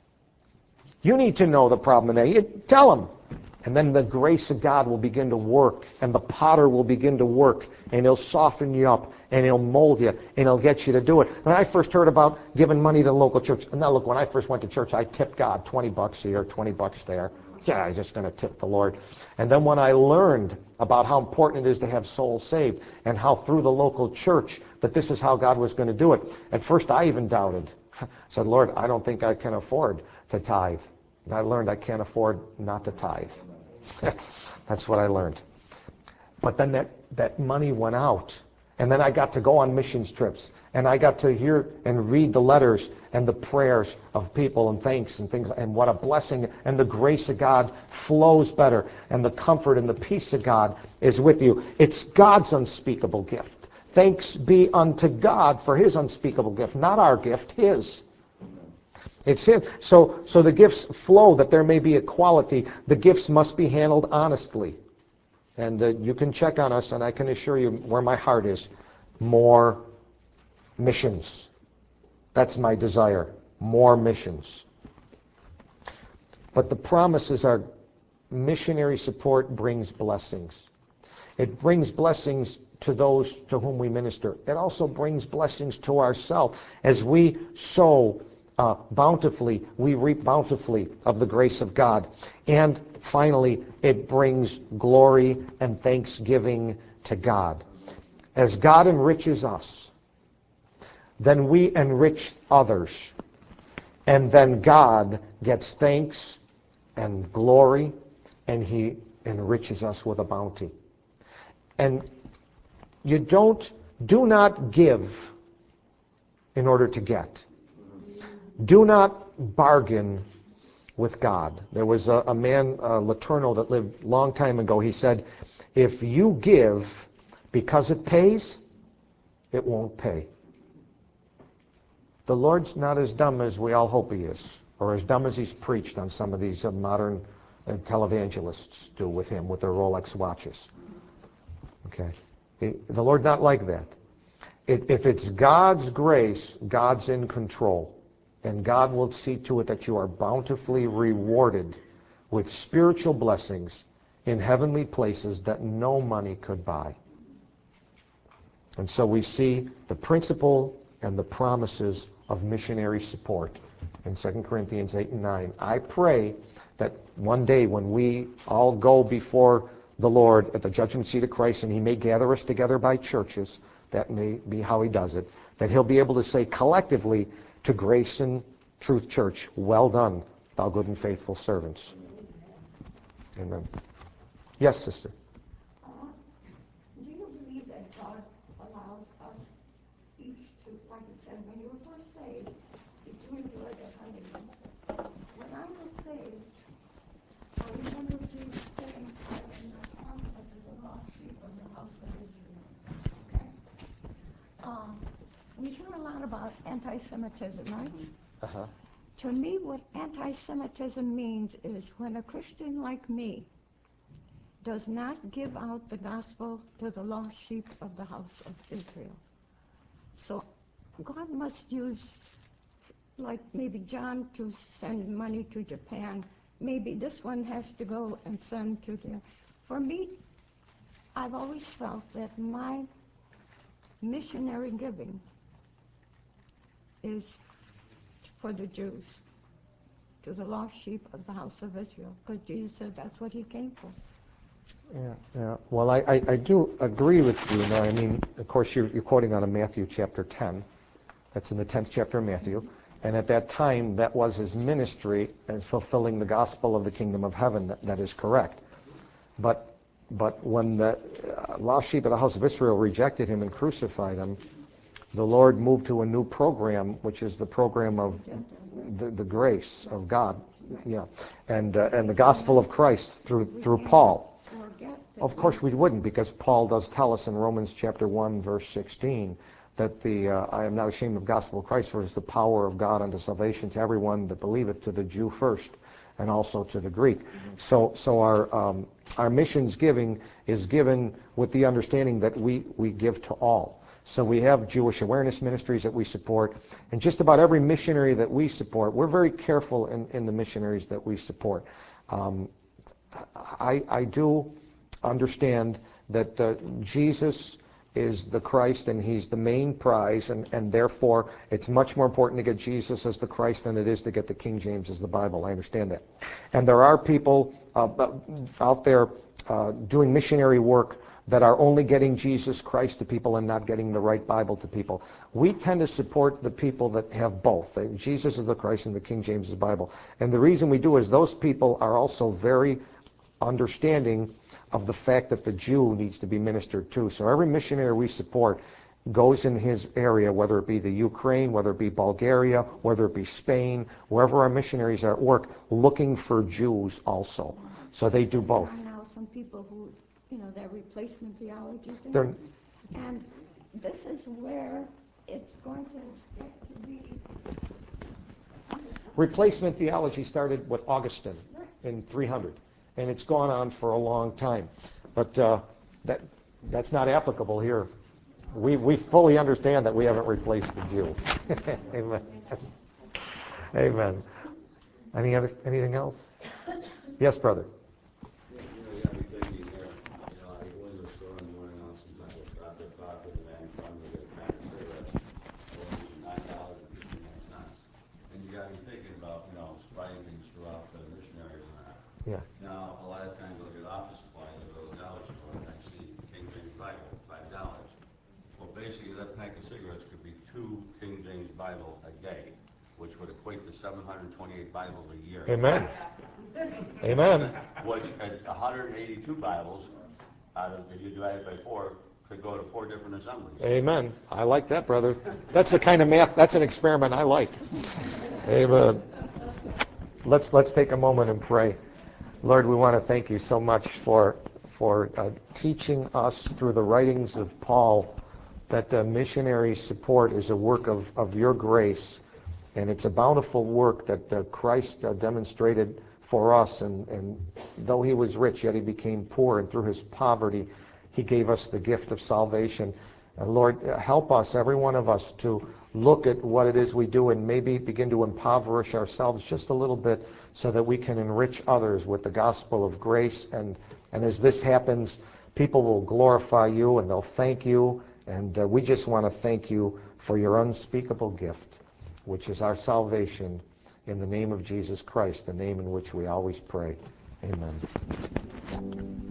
[SPEAKER 1] You need to know the problem in there. You tell Him. And then the grace of God will begin to work, and the potter will begin to work, and He'll soften you up, and He'll mold you, and He'll get you to do it. When I first heard about giving money to the local church, now look, when I first went to church, I tipped God $20 here, $20 there. Yeah, I'm just going to tip the Lord. And then when I learned about how important it is to have souls saved, and how through the local church that this is how God was going to do it, at first I even doubted. I said, Lord, I don't think I can afford to tithe. And I learned I can't afford not to tithe. That's what I learned. But then that money went out. And then I got to go on missions trips. And I got to hear and read the letters and the prayers of people and thanks and things. And what a blessing. And the grace of God flows better. And the comfort and the peace of God is with you. It's God's unspeakable gift. Thanks be unto God for His unspeakable gift. Not our gift, His. It's Him. So the gifts flow that there may be equality. The gifts must be handled honestly. And you can check on us, and I can assure you where my heart is. More missions. That's my desire. More missions. But the promises are missionary support brings blessings. It brings blessings to those to whom we minister. It also brings blessings to ourselves. As we sow bountifully, we reap bountifully of the grace of God. And finally, it brings glory and thanksgiving to God. As God enriches us, then we enrich others. And then God gets thanks and glory, and He enriches us with a bounty. And do not give in order to get. Do not bargain with God. There was a man, Letourneau, that lived a long time ago. He said, if you give because it pays, it won't pay. The Lord's not as dumb as we all hope He is, or as dumb as He's preached on some of these modern televangelists do with Him, with their Rolex watches. Okay? The Lord's not like that. If it's God's grace, God's in control. And God will see to it that you are bountifully rewarded with spiritual blessings in heavenly places that no money could buy. And so we see the principle and the promises of missionary support in 2 Corinthians 8 and 9. I pray that one day when we all go before the Lord at the judgment seat of Christ, and he may gather us together by churches, that may be how he does it, that he'll be able to say collectively to Grace and Truth Church, well done, thou good and faithful servants. Amen. Yes, sister.
[SPEAKER 2] Do you believe that God allows us each to, like you said, when you were first saved, you enjoyed the honeymoon? When I was saved, I remember Jesus saying, I am not come unto the lost sheep of the house of Israel. Okay? We hear a lot about anti-Semitism, right?
[SPEAKER 1] Uh-huh.
[SPEAKER 2] To me, what anti-Semitism means is when a Christian like me does not give out the gospel to the lost sheep of the house of Israel. So God must use, like maybe John to send money to Japan. Maybe this one has to go and send to there. For me, I've always felt that my missionary giving is for the Jews, to the lost sheep of the house of Israel, because Jesus said that's what he came for.
[SPEAKER 1] Yeah. Well, I do agree with you. Now, I mean, of course, you're quoting out of Matthew chapter 10. That's in the 10th chapter of Matthew. And at that time, that was his ministry as fulfilling the gospel of the kingdom of heaven. That is correct. But when the lost sheep of the house of Israel rejected him and crucified him, the Lord moved to a new program, which is the program of the grace of God, yeah, and the gospel of Christ through Paul. Of course we wouldn't, because Paul does tell us in Romans chapter 1, verse 16, that I am not ashamed of the gospel of Christ, for it is the power of God unto salvation to everyone that believeth, to the Jew first, and also to the Greek. So our missions giving is given with the understanding that we give to all. So we have Jewish awareness ministries that we support, and just about every missionary that we support, we're very careful in the missionaries that we support. I do understand that Jesus is the Christ and he's the main prize, and therefore it's much more important to get Jesus as the Christ than it is to get the King James as the Bible. I understand that. And there are people out there doing missionary work that are only getting Jesus Christ to people and not getting the right Bible to people. We tend to support the people that have both. Jesus is the Christ and the King James is the Bible. And the reason we do is those people are also very understanding of the fact that the Jew needs to be ministered to. So every missionary we support goes in his area, whether it be the Ukraine, whether it be Bulgaria, whether it be Spain, wherever our missionaries are at work, looking for Jews also. So they do both.
[SPEAKER 2] There are now some people who, their replacement theology thing. And this is where it's going to get to be.
[SPEAKER 1] Replacement theology started with Augustine in 300. And it's gone on for a long time. But that's not applicable here. We fully understand that we haven't replaced the Jew. Amen. Amen. Anything else? Yes, brother.
[SPEAKER 3] You got me thinking here. I go into a store in the morning, I'll sometimes I'll stop there, talk to the man in front of me, get a pack of cigarettes, $9.59. And you got me thinking about, spreading things throughout the missionaries and that.
[SPEAKER 1] Yeah.
[SPEAKER 3] Now, a lot of times I'll get office supplies, I'll go to the dollar store, and I see King James Bible, $5. Well, basically, that pack of cigarettes could be 2 King James Bible a day, which would equate to 728 Bibles a year.
[SPEAKER 1] Amen. Amen.
[SPEAKER 3] Which, at 182 Bibles, if you divide it by 4, could go to 4 different assemblies.
[SPEAKER 1] Amen. I like that, brother. That's the kind of math, that's an experiment I like. Amen. Let's take a moment and pray. Lord, we want to thank you so much for teaching us through the writings of Paul that missionary support is a work of your grace, and it's a bountiful work that Christ demonstrated for us, and though he was rich, yet he became poor, and through his poverty he gave us the gift of salvation. Lord, help us, every one of us, to look at what it is we do and maybe begin to impoverish ourselves just a little bit so that we can enrich others with the gospel of grace. And as this happens, people will glorify you and they'll thank you. And we just want to thank you for your unspeakable gift, which is our salvation in the name of Jesus Christ, the name in which we always pray. Amen.